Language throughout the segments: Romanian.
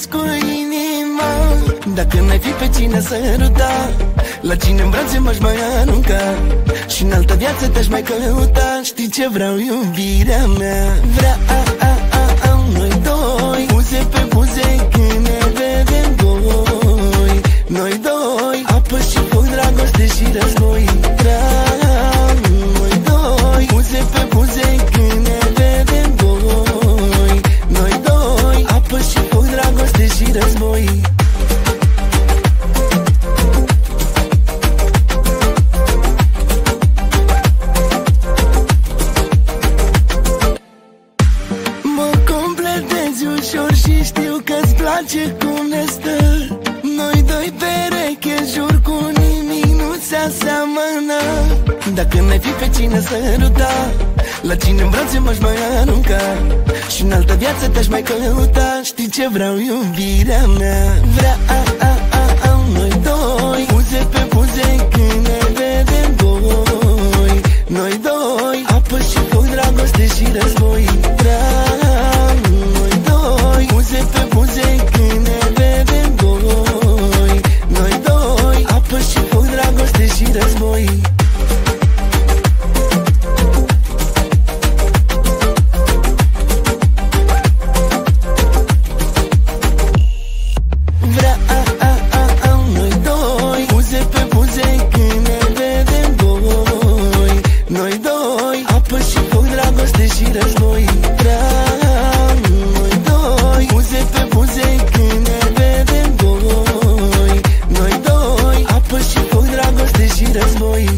las cu inima. Dacă n-ai fi pe cine săruta, la cine în brațe m-aș mai arunca și în altă viață te-aș mai căuta. Știi ce vreau, iubirea mea? Vreau noi doi, buze pe buze când ne vedem doi. Noi doi, apă și foc, dragoste și război. Vreau noi doi, buze pe buze când ne vedem doi. Noi doi, apă și foc, dragoste și război. Și știu că-ți place cum ne stă noi doi pereche, jur cu nimic nu se aseamănă. Dacă n-ai fi pe cine săruta, la cine în brațe m-aș mai arunca și în altă viață te-aș mai căuta. Știi ce vreau, iubirea mea? Vreau noi doi, buze pe buze când ne vedem doi. Noi doi, apă și foc, dragoste și război. Vreau noi doi, buze pe buze când ne vedem doi. Noi doi, apă și foc, dragoste și război. Vreau noi doi, buze pe buze când ne vedem doi. Noi doi, apă și foc, dragoste și război. Vreau noi doi, buze pe buze când ne vedem doi. Noi doi, apă și foc, dragoste și război.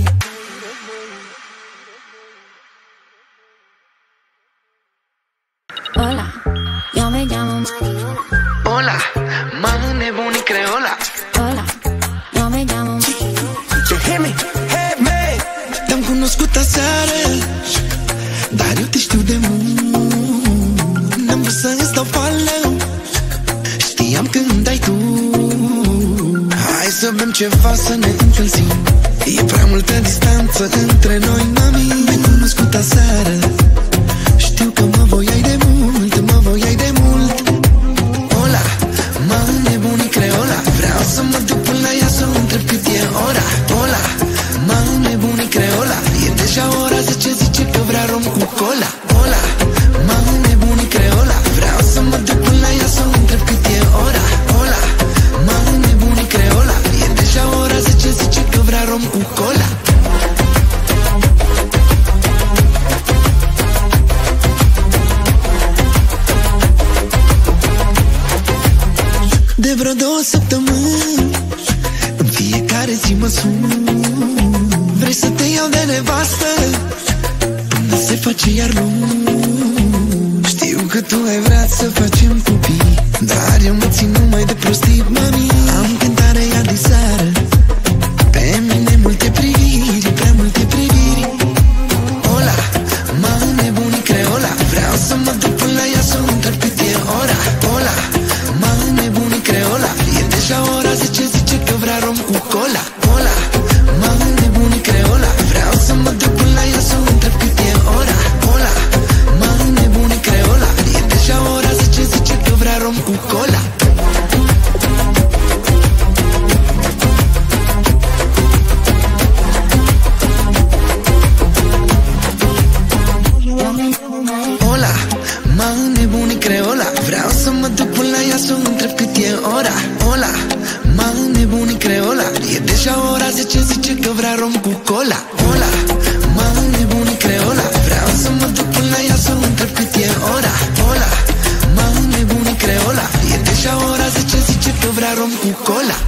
Hola, yo me llamo Mariola. Hola, mami nebuni creola. Hola, yo me llamo Mariola. Hey, man, te-am cunoscut aseară, dar eu te știu de mult. N-am vrut să îți dau fală, știam că îmi dai tu. Hai să bem ceva, să ne încălzim. E prea multă distanță între noi, mami. Ne-am cunoscut aseară, știu că mă voiai de mult, mă voiai de mult. Hola, mă nebuni creola. Vreau să mă duc până la ea, să o întreb cât e ora. Hola, mă nebuni creola. E deja ora 10, zice că vrea rom cu cola. Hola, mă nebuni creola. Vreau să mă duc până la ea, să o întreb cât e ora. Hola, mă nebuni creola. E deja ora 10, zice că vrea rom cu cola. De vreo 2 săptămâni în fiecare zi mă sun. Vrei să te iau de nevastă până se face iar luni. Știu că tu ai vrea să facem copii, dar eu mă țin numai de prostii, mami. Am cântarea ea de seară, pe mine multe priviri, prea multe priviri. Hola, mă nebuni creola. Vreau să mă duc până la ea, să o întreb cât e ora. Hola, mă nebuni creola. E deja ora 10, zice că vrea rom cu cola. Hola, mă nebuni creola. Vreau să mă duc până la ea, să o întreb cât e ora. Hola, mă nebuni creola. E deja ora 10, zice că vrea rom cu cola. Hola, mă nebuni creola. Vreau să mă duc până la ea, să o întreb cât e ora. Hola, mă nebuni creola. E deja ora 10, zice că vrea rom cu cola. Hola, mă nebuni creola. Vreau să mă duc până la ea, să o întreb cât e ora. Hola, mă nebuni creola. E deja ora 10, zice că vrea rom cu cola.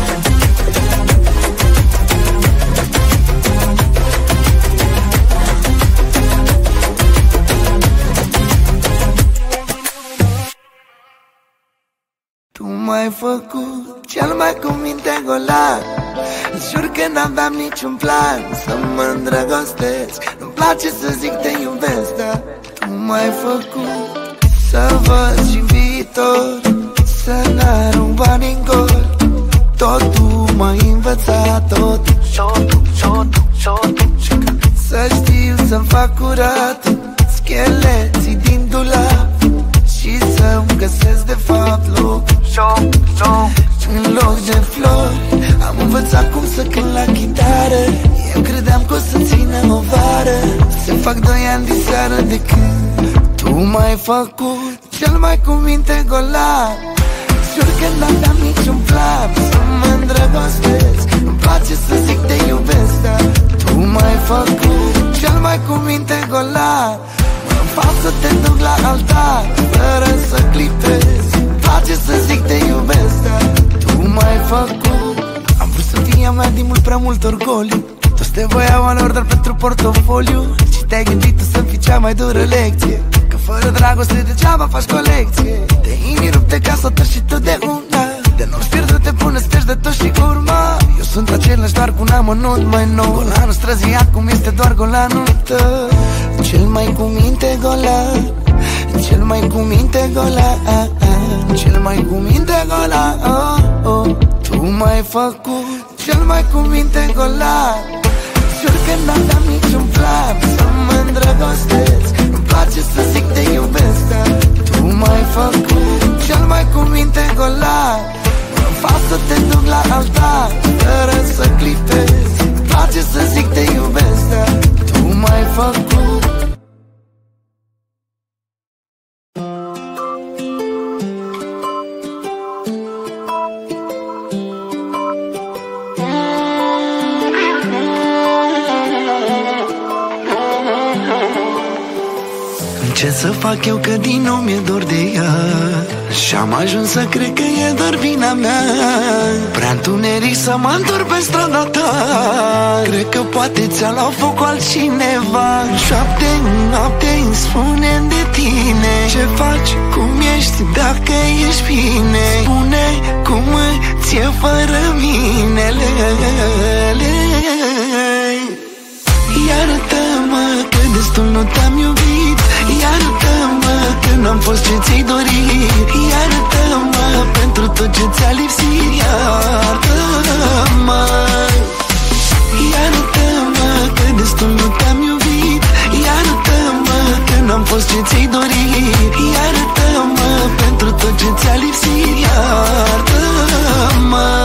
Tu m-ai făcut cel mai cu minte golan. Jur că n-aveam niciun plan să mă îndrăgostesc. Nu-mi place să zic te iubesc, dar tu m-ai făcut să văd și viitor, să n-arunc bani în gol. Tot tu m-ai învățat, tot să știu să-mi fac curat scheleții din dulap și să-mi găsesc de fapt loc. În loc de flori am învățat cum să cânt la chitară. Eu credeam că o să țină o vară. Se fac 2 ani de seară de când tu m-ai făcut cel mai cu minte golat. Jur că n-aveam niciun plan să mă îndrăgostesc. Îmi place să zic te iubesc, dar tu m-ai făcut cel mai cu minte golat. Mă fac să te duc la altar fără să clipez. Îmi place să zic te iubesc, dar tu m-ai făcut. Am vrut să fii a mea din mult prea mult orgoliu. Toți te voiau alor doar pentru portofoliu. Și te-ai gândit tu să fii cea mai dură lecție, că fără dragoste degeaba faci colecție. De inimi rupte ca să treci și tu de una. De nu-ți pierdute până spergi de tot și urma. Eu sunt același doar cu un amănunt mai nou. Golanul străzii acum este doar golanul tău. Cel mai cu minte golan, cel mai cu minte golan, cel mai cu minte golan, oh, oh. Tu m-ai făcut cel mai cu minte golan. Jur că n-aveam niciun plan să mă îndrăgostesc. Îmi place să zic te iubesc, dar tu m-ai făcut cel mai cu minte golan. Mă fac să te duc la altar fără să clipez. Îmi place să zic te iubesc, dar tu m-ai făcut. Ce să fac eu că din nou mi-e dor de ea și-am ajuns să cred că e doar vina mea. Prea întuneric să mă întorc pe strada ta. Cred că poate ți-a luat foc altcineva. 7 noapte îmi spune de tine. Ce faci, cum ești, dacă ești bine. Spune cum ți-e fără mine. Iartă-mă că destul nu te-am iubit. Iartă-mă că n-am fost ce ți-ai dorit. Iartă-mă pentru tot ce ți-a lipsit. Iartă-mă. Iartă-mă că destul nu te-am iubit. Iartă-mă că n-am fost ce ți-ai dorit. Iartă-mă pentru tot ce ți-a lipsit. Iartă-mă.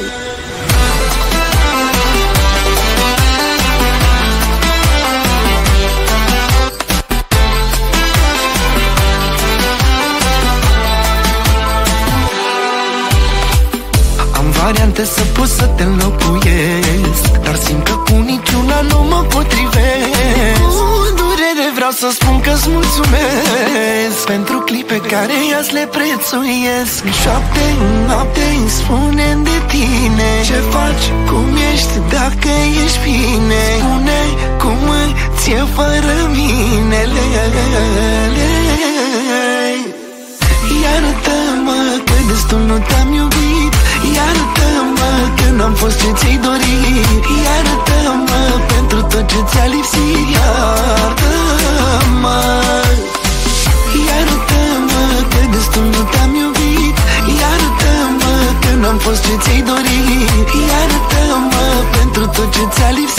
Variante să pot să te înlocuiesc, dar simt că cu niciuna nu mă potrivesc. Cu durere vreau să spun că-ți mulțumesc pentru clipe care azi le prețuiesc. 7 noapte îmi spune de tine. Ce faci, cum ești, dacă ești bine. Spune cum ți-e fără mine. Iartă-mă că destul nu te-am iubit. Iartă-mă că n-am fost ce ți-ai dorit. Iartă-mă pentru tot ce ți-a lipsit. Iartă-mă. Iartă-mă că destul nu te-am iubit. Iartă-mă că n-am fost ce ți-ai dorit. Iartă-mă pentru tot ce ți-a lipsit.